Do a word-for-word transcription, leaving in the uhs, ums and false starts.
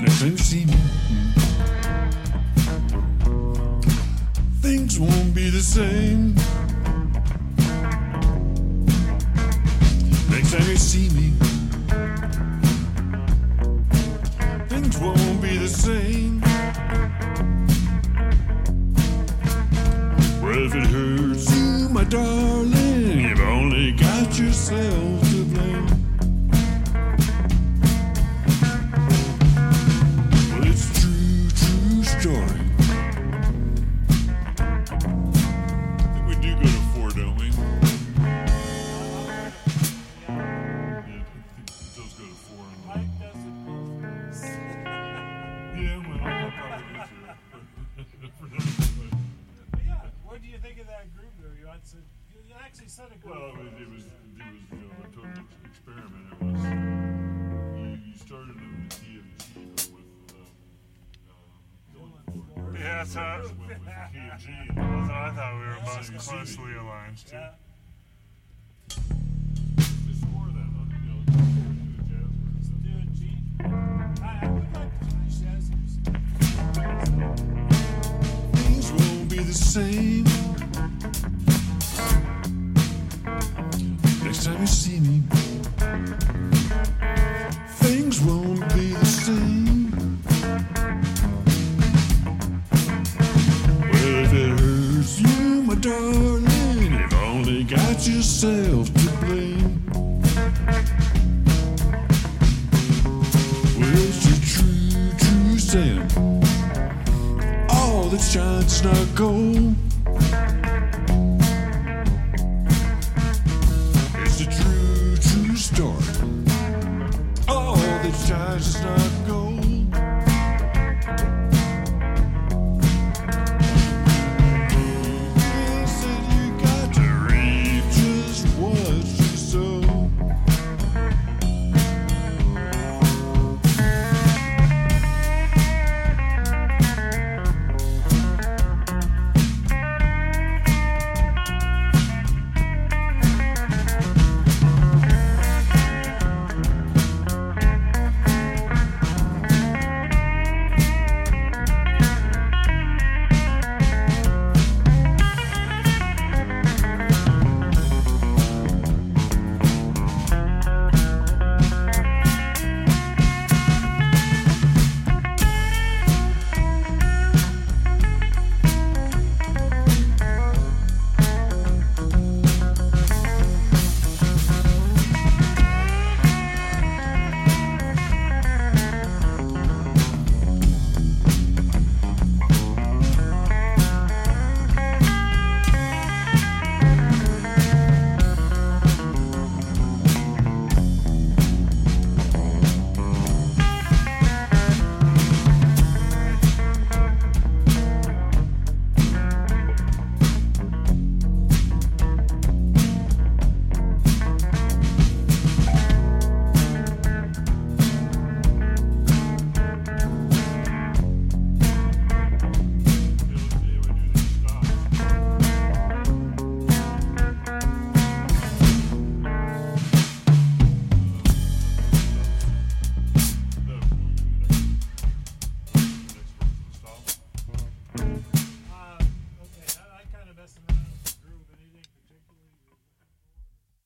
Next time you see me, things won't be the same. Next time you see me, things won't be the same. Well, if it hurts you, my darling, you've only got yourself to blame. Well, it's a true, true story. I think we do go to four, don't we? Yeah, I think it does go to four. Mike does it both ways. Yeah, well, I'll probably do too. For that, but- But yeah, what do you think of that group there? You, had said, you actually said a good Well, it was, it was, it was, you know, a total experiment. It was, you, you started in the T M G, but with, um, uh, Dylan Ford. Yeah, so I- Went with T M G. That's what I thought we were So most you see closely me. aligned to. Yeah. Just score that, huh? You know, do the jazz words. Do a G. I, I would like to finish jazz music. Things won't be the same. Next time you see me, things won't be the same. Well, if it hurts you, my darling, you've only got yourself to blame. Well, it's a true, true saying. All that shines is not gold.